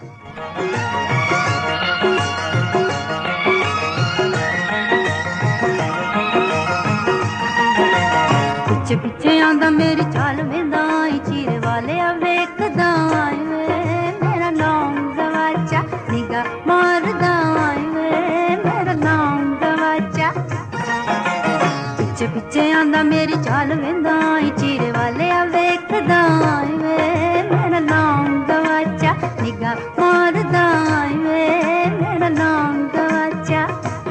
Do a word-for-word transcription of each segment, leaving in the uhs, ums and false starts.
पिछे पिछे आंदा मेरी चाल वेंदा चीरे वाले वेखदा मेरा नाम गवाचा निगाह मारदा मेरा नाम गवाचा। पिछे पिछे आंदा मेरी चाल वेंदा चीरे वाले वेखदा मेरा नाम गवाचा निगाह मारदा मेरा नाम गवाचा।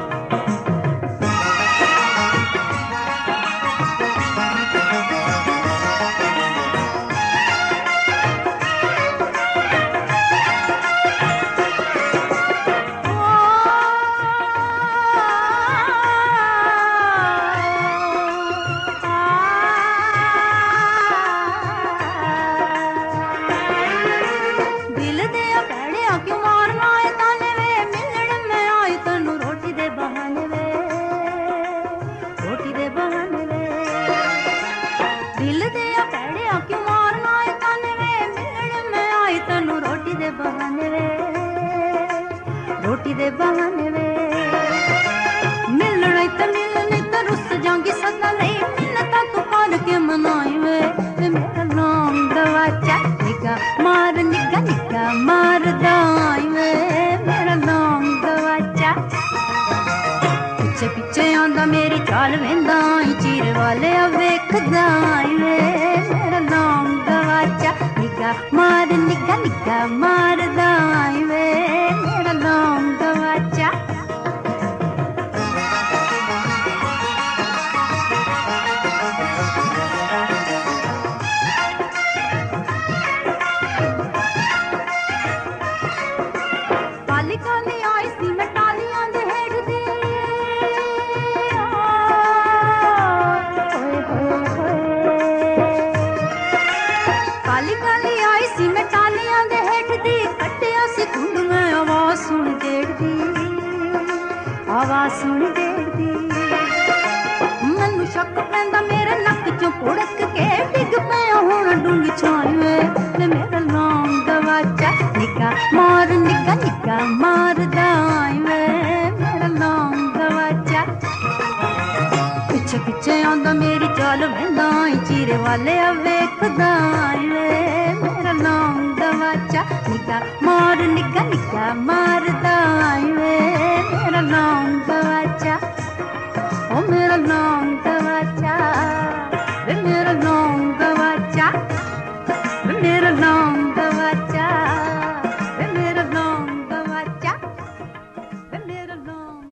रोटी दे बहाने वे मिलना तो मिलने तो रुस जाऊंगी सदा नहीं मिन्नता तू पाल के मनाई वे मेरा नाम गवाचा निगाह मार निगाह निगाह मार दाई वे मेरा नाम गवाचा। पिछे पिछे आंदा मेरी चाल वेंदा चीरे वाले वेखदा वे मेरा नाम गवाचा निगाह मार निगाह निगाह मार दाई वे मेरा नाम गवाचा। काली काली आई सी मैं टालियां दे हेठ दी काली काली आई सी मैं टालियां दे हेठ दी कट्टिया सी कुंड में आवाज सुन देती आवाज सुन देती मैनू शक पैंदा मेरे नक चों पुड़क के डिग पे हुण डूंग छाई वे मेरा नाम गवाचा निगाह मार निगाह निगाह मार दाई वे मेरा नाम गवाचा। पिछे पिछे आंदा मेरी चाल वेंदा चीरे वाले वेखदा वे मेरा नाम गवाचा निगाह मार निगाह निगाह मार दाई